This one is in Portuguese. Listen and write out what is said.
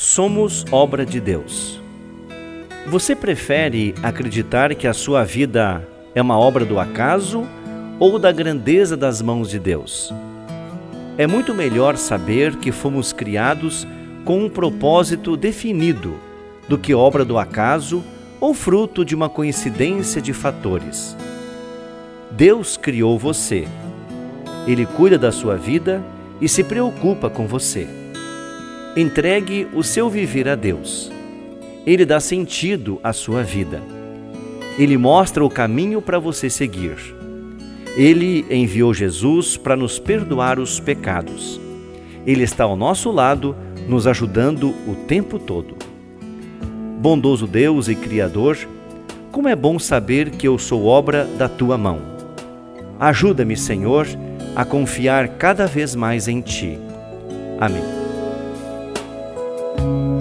Somos obra de Deus. Você prefere acreditar que a sua vida é uma obra do acaso ou da grandeza das mãos de Deus? É muito melhor saber que fomos criados com um propósito definido do que obra do acaso ou fruto de uma coincidência de fatores. Deus criou você. Ele cuida da sua vida e se preocupa com você. Entregue o seu viver a Deus. Ele dá sentido à sua vida. Ele mostra o caminho para você seguir. Ele enviou Jesus para nos perdoar os pecados. Ele está ao nosso lado, nos ajudando o tempo todo. Bondoso Deus e Criador, como é bom saber que eu sou obra da Tua mão. Ajuda-me, Senhor, a confiar cada vez mais em Ti. Amém.